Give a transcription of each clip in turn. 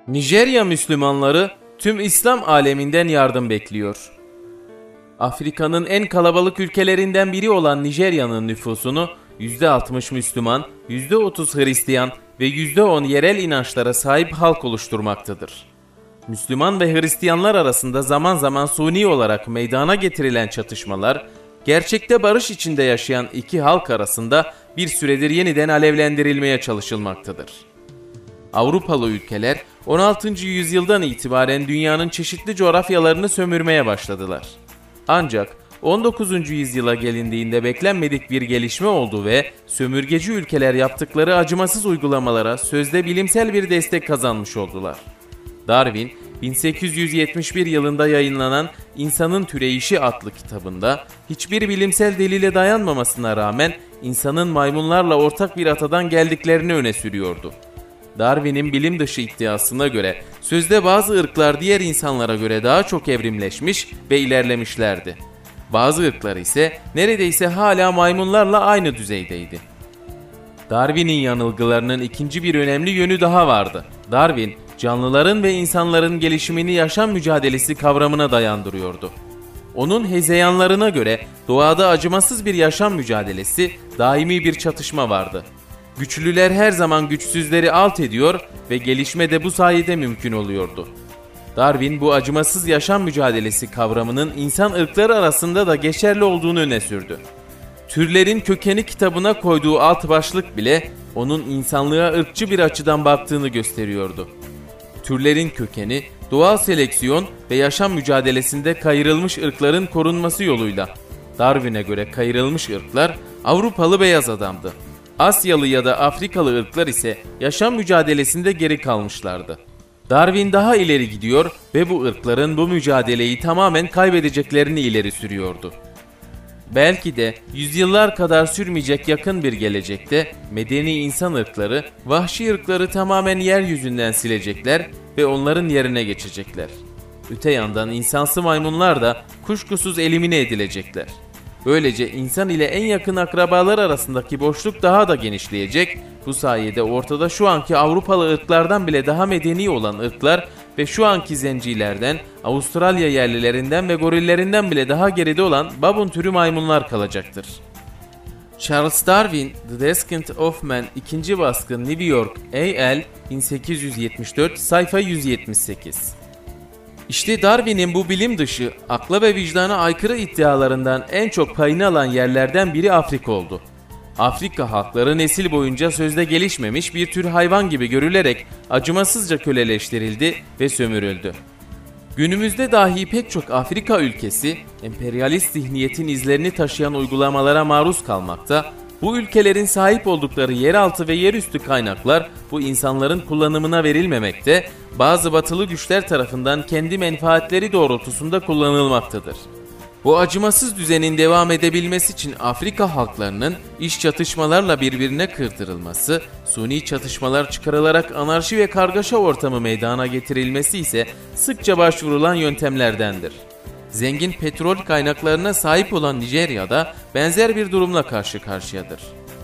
Nijerya Müslümanları tüm İslam aleminden yardım bekliyor. Afrika'nın en kalabalık ülkelerinden biri olan Nijerya'nın nüfusunu %60 Müslüman, %30 Hristiyan ve %10 yerel inançlara sahip halk oluşturmaktadır. Müslüman ve Hristiyanlar arasında zaman zaman suni olarak meydana getirilen çatışmalar, gerçekte barış içinde yaşayan iki halk arasında bir süredir yeniden alevlendirilmeye çalışılmaktadır. Avrupalı ülkeler 16. yüzyıldan itibaren dünyanın çeşitli coğrafyalarını sömürmeye başladılar. Ancak 19. yüzyıla gelindiğinde beklenmedik bir gelişme oldu ve sömürgeci ülkeler yaptıkları acımasız uygulamalara sözde bilimsel bir destek kazanmış oldular. Darwin, 1871 yılında yayınlanan İnsanın Türeyişi adlı kitabında hiçbir bilimsel delile dayanmamasına rağmen insanın maymunlarla ortak bir atadan geldiklerini öne sürüyordu. Darwin'in bilim dışı iddiasına göre sözde bazı ırklar diğer insanlara göre daha çok evrimleşmiş ve ilerlemişlerdi. Bazı ırklar ise neredeyse hala maymunlarla aynı düzeydeydi. Darwin'in yanılgılarının ikinci bir önemli yönü daha vardı. Darwin, canlıların ve insanların gelişimini yaşam mücadelesi kavramına dayandırıyordu. Onun hezeyanlarına göre doğada acımasız bir yaşam mücadelesi, daimi bir çatışma vardı. Güçlüler her zaman güçsüzleri alt ediyor ve gelişme de bu sayede mümkün oluyordu. Darwin bu acımasız yaşam mücadelesi kavramının insan ırkları arasında da geçerli olduğunu öne sürdü. Türlerin Kökeni kitabına koyduğu alt başlık bile onun insanlığa ırkçı bir açıdan baktığını gösteriyordu. Türlerin kökeni, doğal seleksiyon ve yaşam mücadelesinde kayırılmış ırkların korunması yoluyla. Darwin'e göre kayırılmış ırklar Avrupalı beyaz adamdı. Asyalı ya da Afrikalı ırklar ise yaşam mücadelesinde geri kalmışlardı. Darwin daha ileri gidiyor ve bu ırkların bu mücadeleyi tamamen kaybedeceklerini ileri sürüyordu. Belki de yüzyıllar kadar sürmeyecek yakın bir gelecekte medeni insan ırkları, vahşi ırkları tamamen yeryüzünden silecekler ve onların yerine geçecekler. Öte yandan insansı maymunlar da kuşkusuz elimine edilecekler. Böylece insan ile en yakın akrabalar arasındaki boşluk daha da genişleyecek. Bu sayede ortada şu anki Avrupalı ırklardan bile daha medeni olan ırklar ve şu anki zencilerden, Avustralya yerlilerinden ve gorillerinden bile daha geride olan babun türü maymunlar kalacaktır. Charles Darwin, The Descent of Man 2. baskı New York, A.L. 1874, sayfa 178. İşte Darwin'in bu bilim dışı, akla ve vicdana aykırı iddialarından en çok payını alan yerlerden biri Afrika oldu. Afrika halkları nesil boyunca sözde gelişmemiş bir tür hayvan gibi görülerek acımasızca köleleştirildi ve sömürüldü. Günümüzde dahi pek çok Afrika ülkesi, emperyalist zihniyetin izlerini taşıyan uygulamalara maruz kalmakta, bu ülkelerin sahip oldukları yeraltı ve yerüstü kaynaklar bu insanların kullanımına verilmemekte, bazı batılı güçler tarafından kendi menfaatleri doğrultusunda kullanılmaktadır. Bu acımasız düzenin devam edebilmesi için Afrika halklarının iç çatışmalarla birbirine kırdırılması, suni çatışmalar çıkarılarak anarşi ve kargaşa ortamı meydana getirilmesi ise sıkça başvurulan yöntemlerdendir. Zengin petrol kaynaklarına sahip olan Nijerya'da benzer bir durumla karşı karşıyadır.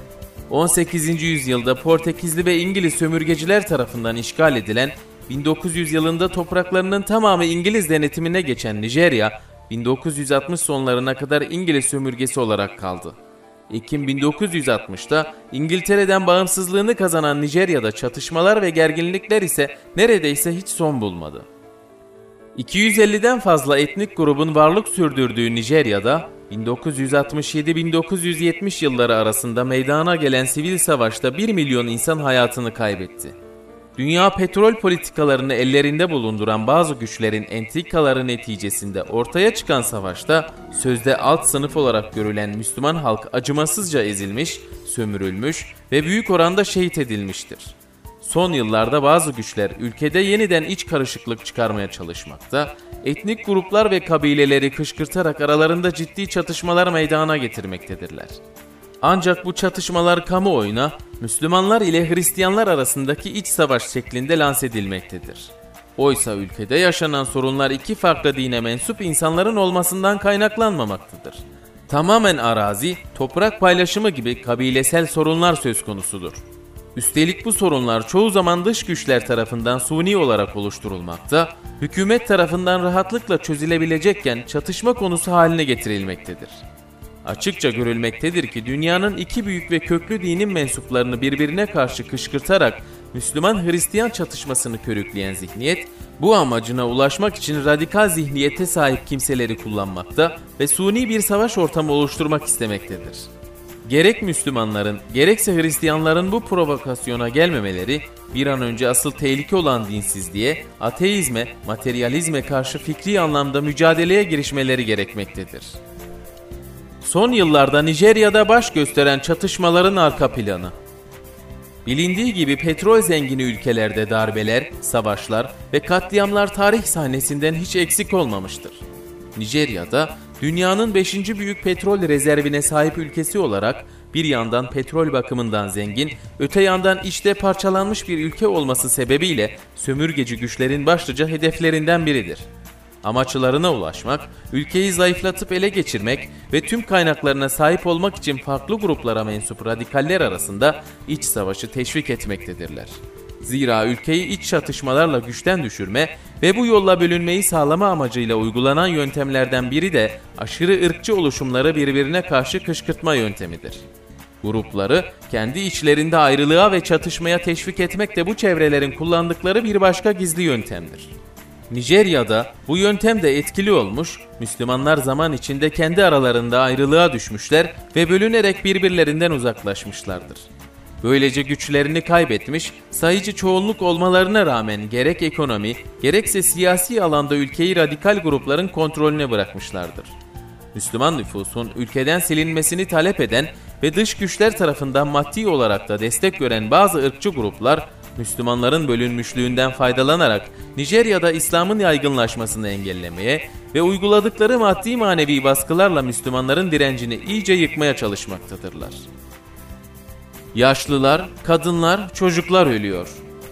18. yüzyılda Portekizli ve İngiliz sömürgeciler tarafından işgal edilen, 1900 yılında topraklarının tamamı İngiliz denetimine geçen Nijerya, 1960 sonlarına kadar İngiliz sömürgesi olarak kaldı. Ekim 1960'da İngiltere'den bağımsızlığını kazanan Nijerya'da çatışmalar ve gerginlikler ise neredeyse hiç son bulmadı. 250'den fazla etnik grubun varlık sürdürdüğü Nijerya'da 1967-1970 yılları arasında meydana gelen sivil savaşta 1 milyon insan hayatını kaybetti. Dünya petrol politikalarını ellerinde bulunduran bazı güçlerin entrikaları neticesinde ortaya çıkan savaşta sözde alt sınıf olarak görülen Müslüman halk acımasızca ezilmiş, sömürülmüş ve büyük oranda şehit edilmiştir. Son yıllarda bazı güçler ülkede yeniden iç karışıklık çıkarmaya çalışmakta, etnik gruplar ve kabileleri kışkırtarak aralarında ciddi çatışmalar meydana getirmektedirler. Ancak bu çatışmalar kamuoyuna Müslümanlar ile Hristiyanlar arasındaki iç savaş şeklinde lanse edilmektedir. Oysa ülkede yaşanan sorunlar iki farklı dine mensup insanların olmasından kaynaklanmamaktadır. Tamamen arazi, toprak paylaşımı gibi kabilesel sorunlar söz konusudur. Üstelik bu sorunlar çoğu zaman dış güçler tarafından suni olarak oluşturulmakta, hükümet tarafından rahatlıkla çözülebilecekken çatışma konusu haline getirilmektedir. Açıkça görülmektedir ki dünyanın iki büyük ve köklü dinin mensuplarını birbirine karşı kışkırtarak Müslüman-Hristiyan çatışmasını körükleyen zihniyet, bu amacına ulaşmak için radikal zihniyete sahip kimseleri kullanmakta ve suni bir savaş ortamı oluşturmak istemektedir. Gerek Müslümanların, gerekse Hristiyanların bu provokasyona gelmemeleri, bir an önce asıl tehlike olan dinsizliğe, ateizme, materyalizme karşı fikri anlamda mücadeleye girişmeleri gerekmektedir. Son yıllarda Nijerya'da baş gösteren çatışmaların arka planı. Bilindiği gibi petrol zengini ülkelerde darbeler, savaşlar ve katliamlar tarih sahnesinden hiç eksik olmamıştır. Nijerya'da dünyanın 5. büyük petrol rezervine sahip ülkesi olarak bir yandan petrol bakımından zengin, öte yandan içte parçalanmış bir ülke olması sebebiyle sömürgeci güçlerin başlıca hedeflerinden biridir. Amaçlarına ulaşmak, ülkeyi zayıflatıp ele geçirmek ve tüm kaynaklarına sahip olmak için farklı gruplara mensup radikaller arasında iç savaşı teşvik etmektedirler. Zira ülkeyi iç çatışmalarla güçten düşürme ve bu yolla bölünmeyi sağlama amacıyla uygulanan yöntemlerden biri de aşırı ırkçı oluşumları birbirine karşı kışkırtma yöntemidir. Grupları kendi içlerinde ayrılığa ve çatışmaya teşvik etmek de bu çevrelerin kullandıkları bir başka gizli yöntemdir. Nijerya'da bu yöntem de etkili olmuş, Müslümanlar zaman içinde kendi aralarında ayrılığa düşmüşler ve bölünerek birbirlerinden uzaklaşmışlardır. Böylece güçlerini kaybetmiş, sayıcı çoğunluk olmalarına rağmen gerek ekonomi, gerekse siyasi alanda ülkeyi radikal grupların kontrolüne bırakmışlardır. Müslüman nüfusun ülkeden silinmesini talep eden ve dış güçler tarafından maddi olarak da destek gören bazı ırkçı gruplar, Müslümanların bölünmüşlüğünden faydalanarak Nijerya'da İslam'ın yaygınlaşmasını engellemeye ve uyguladıkları maddi manevi baskılarla Müslümanların direncini iyice yıkmaya çalışmaktadırlar. Yaşlılar, kadınlar, çocuklar ölüyor.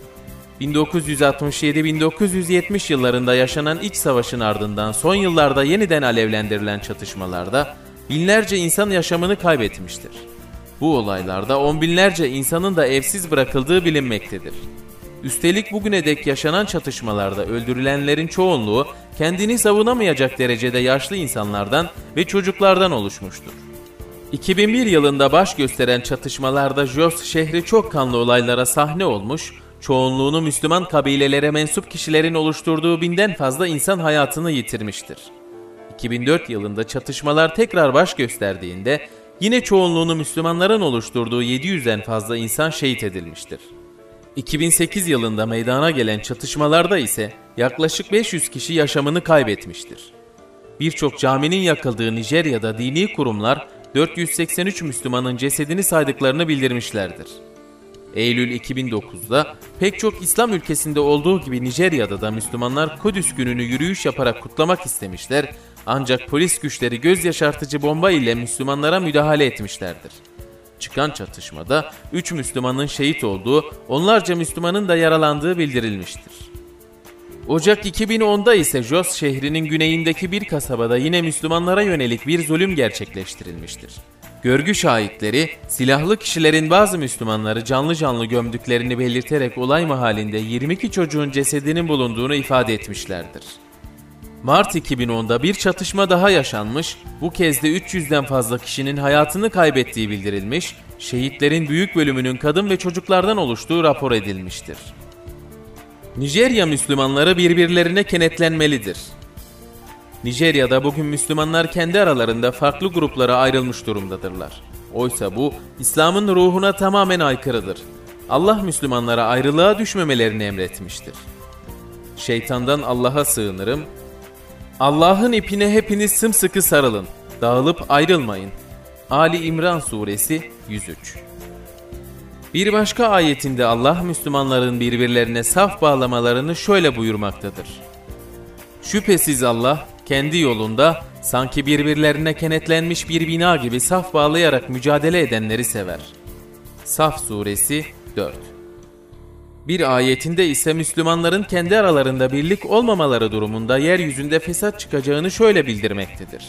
1967-1970 yıllarında yaşanan iç savaşın ardından son yıllarda yeniden alevlendirilen çatışmalarda binlerce insan yaşamını kaybetmiştir. Bu olaylarda on binlerce insanın da evsiz bırakıldığı bilinmektedir. Üstelik bugüne dek yaşanan çatışmalarda öldürülenlerin çoğunluğu kendini savunamayacak derecede yaşlı insanlardan ve çocuklardan oluşmuştur. 2001 yılında baş gösteren çatışmalarda Jos şehri çok kanlı olaylara sahne olmuş, çoğunluğunu Müslüman kabilelere mensup kişilerin oluşturduğu 1000'den fazla insan hayatını yitirmiştir. 2004 yılında çatışmalar tekrar baş gösterdiğinde yine çoğunluğunu Müslümanların oluşturduğu 700'den fazla insan şehit edilmiştir. 2008 yılında meydana gelen çatışmalarda ise yaklaşık 500 kişi yaşamını kaybetmiştir. Birçok caminin yakıldığı Nijerya'da dini kurumlar 483 Müslümanın cesedini saydıklarını bildirmişlerdir. Eylül 2009'da pek çok İslam ülkesinde olduğu gibi Nijerya'da da Müslümanlar Kudüs gününü yürüyüş yaparak kutlamak istemişler, ancak polis güçleri göz yaşartıcı bomba ile Müslümanlara müdahale etmişlerdir. Çıkan çatışmada 3 Müslümanın şehit olduğu, onlarca Müslümanın da yaralandığı bildirilmiştir. Ocak 2010'da ise Jos şehrinin güneyindeki bir kasabada yine Müslümanlara yönelik bir zulüm gerçekleştirilmiştir. Görgü şahitleri, silahlı kişilerin bazı Müslümanları canlı canlı gömdüklerini belirterek olay mahallinde 22 çocuğun cesedinin bulunduğunu ifade etmişlerdir. Mart 2010'da bir çatışma daha yaşanmış, bu kez de 300'den fazla kişinin hayatını kaybettiği bildirilmiş, şehitlerin büyük bölümünün kadın ve çocuklardan oluştuğu rapor edilmiştir. Nijerya Müslümanları birbirlerine kenetlenmelidir. Nijerya'da bugün Müslümanlar kendi aralarında farklı gruplara ayrılmış durumdadırlar. Oysa bu, İslam'ın ruhuna tamamen aykırıdır. Allah Müslümanlara ayrılığa düşmemelerini emretmiştir. Şeytandan Allah'a sığınırım. Allah'ın ipine hepiniz sımsıkı sarılın, dağılıp ayrılmayın. Ali İmran Suresi 103. Bir başka ayetinde Allah Müslümanların birbirlerine saf bağlamalarını şöyle buyurmaktadır. Şüphesiz Allah kendi yolunda sanki birbirlerine kenetlenmiş bir bina gibi saf bağlayarak mücadele edenleri sever. Saf Suresi 4. Bir ayetinde ise Müslümanların kendi aralarında birlik olmamaları durumunda yeryüzünde fesat çıkacağını şöyle bildirmektedir.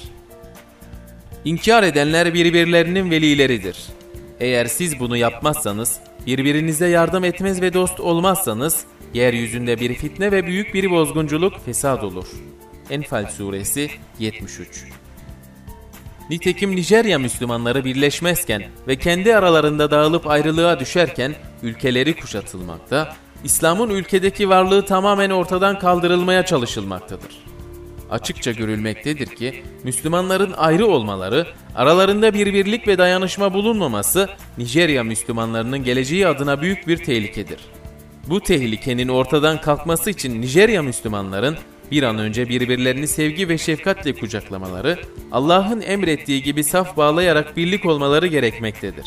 İnkar edenler birbirlerinin velileridir. Eğer siz bunu yapmazsanız Birbirinize yardım etmez ve dost olmazsanız, yeryüzünde bir fitne ve büyük bir bozgunculuk, fesat olur. Enfal Suresi 73. Nitekim Nijerya Müslümanları birleşmezken ve kendi aralarında dağılıp ayrılığa düşerken ülkeleri kuşatılmakta, İslam'ın ülkedeki varlığı tamamen ortadan kaldırılmaya çalışılmaktadır. Açıkça görülmektedir ki Müslümanların ayrı olmaları, aralarında bir birlik ve dayanışma bulunmaması Nijerya Müslümanlarının geleceği adına büyük bir tehlikedir. Bu tehlikenin ortadan kalkması için Nijerya Müslümanların bir an önce birbirlerini sevgi ve şefkatle kucaklamaları, Allah'ın emrettiği gibi saf bağlayarak birlik olmaları gerekmektedir.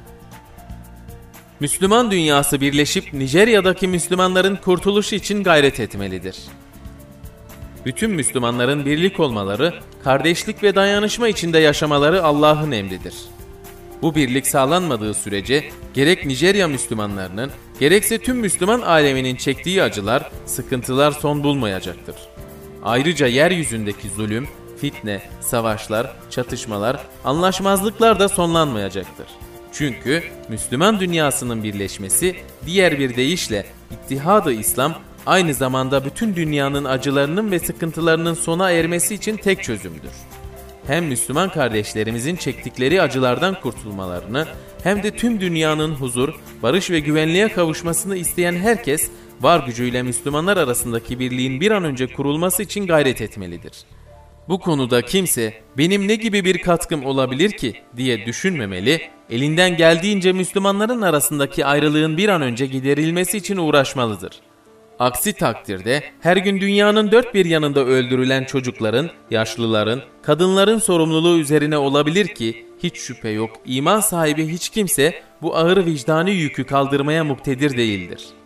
Müslüman dünyası birleşip Nijerya'daki Müslümanların kurtuluşu için gayret etmelidir. Bütün Müslümanların birlik olmaları, kardeşlik ve dayanışma içinde yaşamaları Allah'ın emridir. Bu birlik sağlanmadığı sürece gerek Nijerya Müslümanlarının, gerekse tüm Müslüman aleminin çektiği acılar, sıkıntılar son bulmayacaktır. Ayrıca yeryüzündeki zulüm, fitne, savaşlar, çatışmalar, anlaşmazlıklar da sonlanmayacaktır. Çünkü Müslüman dünyasının birleşmesi, diğer bir deyişle İttihad-ı İslam, aynı zamanda bütün dünyanın acılarının ve sıkıntılarının sona ermesi için tek çözümdür. Hem Müslüman kardeşlerimizin çektikleri acılardan kurtulmalarını, hem de tüm dünyanın huzur, barış ve güvenliğe kavuşmasını isteyen herkes, var gücüyle Müslümanlar arasındaki birliğin bir an önce kurulması için gayret etmelidir. Bu konuda kimse benim ne gibi bir katkım olabilir ki diye düşünmemeli, elinden geldiğince Müslümanların arasındaki ayrılığın bir an önce giderilmesi için uğraşmalıdır. Aksi takdirde her gün dünyanın dört bir yanında öldürülen çocukların, yaşlıların, kadınların sorumluluğu üzerine olabilir ki hiç şüphe yok iman sahibi hiç kimse bu ağır vicdani yükü kaldırmaya muktedir değildir.